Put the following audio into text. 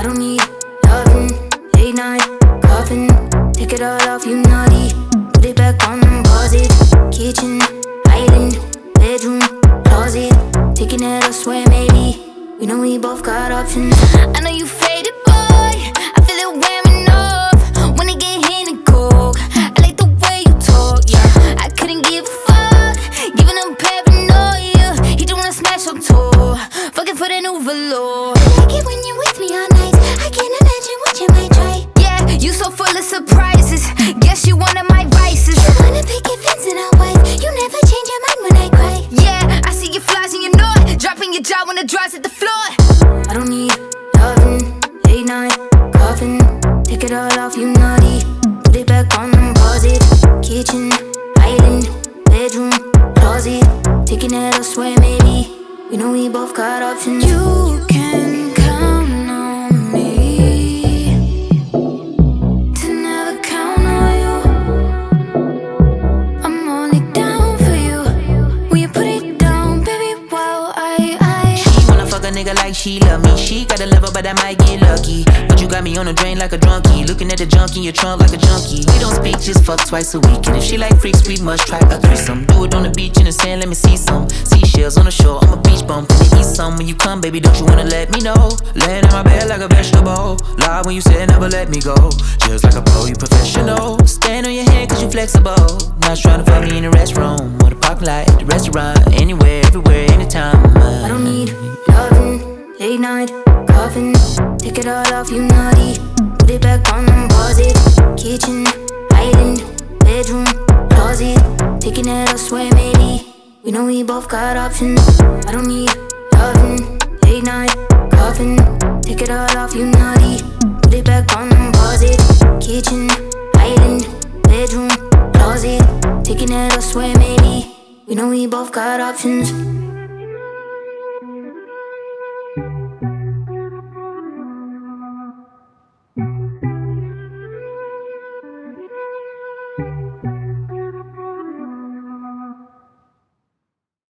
don't need loving, late night, coughing. Take it all off, you naughty. Put it back on and pause it. Kitchen, island, bedroom, closet. Taking it elsewhere, maybe. We know we both got options. I know you faded, boy. I feel it wearing off when it get hit and cold. I like the way you talk, yeah. I couldn't give a fuck, giving up paranoia. He don't wanna smash your toe, fucking for the new velour. I like it when you're with me all night. I can't imagine what you might try. Yeah, you so full of surprises. Guess you one of my vices. You wanna pick your fence and I'll wife. You never change your mind when I cry. Yeah, I see your flies and you know it. Dropping your jaw when the draw's at the floor. I don't need loving, late night, coughing. Take it all off, you naughty. Put it back on and pause it. Kitchen, island, bedroom, closet. Taking it elsewhere, maybe. We know we both got options. You can count on me to never count on you. I'm only down for you when you put it down, baby. Wow, She wanna fuck a nigga like she love me. She got a level, but I might get lucky. But you got me on the drain like a drunkie. Looking at the junk in your trunk like a junkie. We don't speak, just fuck twice a week. And if she like freaks, we must try a threesome. Do it on the beach in the sand, let me see some seashells on the shore. I'm a beach bum, can you eat some when you come, baby? Don't you wanna let me know? Laying in my bed like a vegetable. Lie when you said never let me go. Just like a pro, you professional. Stand on your head cause you flexible. Not trying to fuck me in the restroom or the parking lot, the restaurant, anywhere, everywhere, anytime. I don't need loving, late night, coughing. Take it all off, you naughty. Put it back on and pause it. Kitchen, island, bedroom, closet. Taking it elsewhere, maybe. We know we both got options. I don't need loving, late night, coughing. Take it all off, you naughty. Put it back on and pause it. Kitchen, island, bedroom, closet. Taking it elsewhere, maybe. We know we both got options.